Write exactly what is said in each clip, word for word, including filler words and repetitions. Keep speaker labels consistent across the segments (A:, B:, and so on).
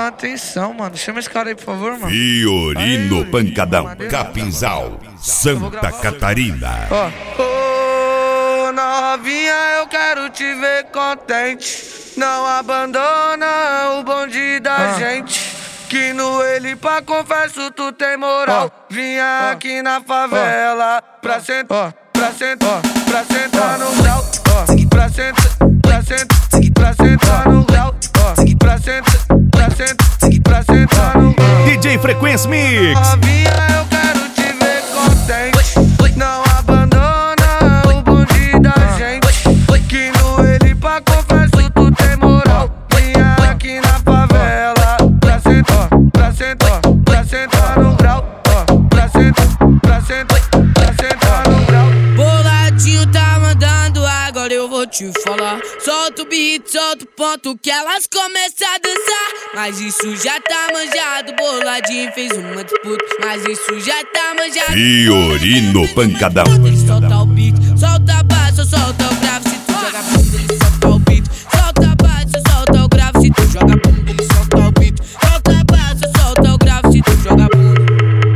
A: chamar a atenção, mano. Chama esse cara aí, por favor, mano.
B: Fiorino
A: Aí,
B: Pancadão,
A: mano,
B: Capinzal, Santa Catarina.
A: Ó. Ô, novinha, eu quero te ver contente. Não abandona o bonde da ah. gente. Que no ele pra confesso tu tem moral. Oh. Vinha oh. aqui na favela oh. pra sentar, oh. pra sentar, oh. pra sentar oh. no grau. Oh. Pra sentar, pra sentar, pra sentar no grau. Oh. Pra sentar, pra sentar, pra sentar no grau.
B: D J Frequência Mix.
A: Novinha, eu quero te ver contente. Não abandona o bonde da gente. Que no ele pra confesso tu tem moral. Vinha aqui na favela pra sentar, pra sentar, pra sentar no grau. Pra sentar, pra sentar, pra sentar no grau.
C: Boladinho tá mandando, agora eu vou te falar. Solta o beat, solta o ponto que elas começam a dançar. Mas isso já tá manjado, Boladinho fez uma disputa. Mas isso já tá manjado.
B: Fiorino Pancadão.
C: Ele solta o beat, solta a baixa, solta o grave. Se tu joga bunda, ele solta o beat. Solta a baixa, solta o grave. Se tu joga bunda, ele solta o beat. Solta a baixa, solta o grave. Se tu joga bunda.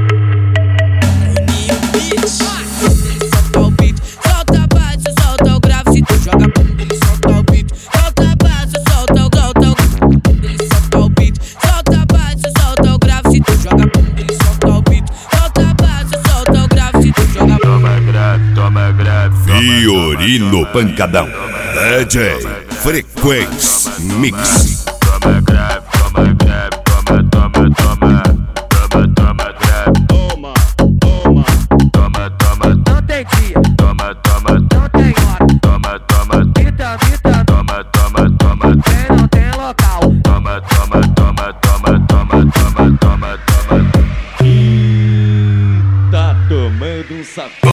C: Ele solta o beat, solta a baixa, solta o grave. Se tu joga bunda, ele solta o beat. Solta a baixa, solta o grave. Ele solta o beat. Solta a baixa, solta o grave. Se tu joga bunda, ele solta o beat. Solta a baixa, solta o grave. Se tu joga bunda.
D: Toma grave, toma grave.
B: Fiorino Pancadão, D J Frequência Mix.
D: Toma grave, toma grave, toma, toma, toma. Toma, toma grave.
E: Toma, toma.
D: Toma, toma.
A: Não tem dia,
D: Toma, toma.
A: não tem hora.
D: Toma, toma.
A: Vita, vita,
D: Toma, toma, toma.
A: tem, não tem local.
D: Toma, toma, toma, toma, toma, toma, toma, toma.
E: Tá tomando um sapo.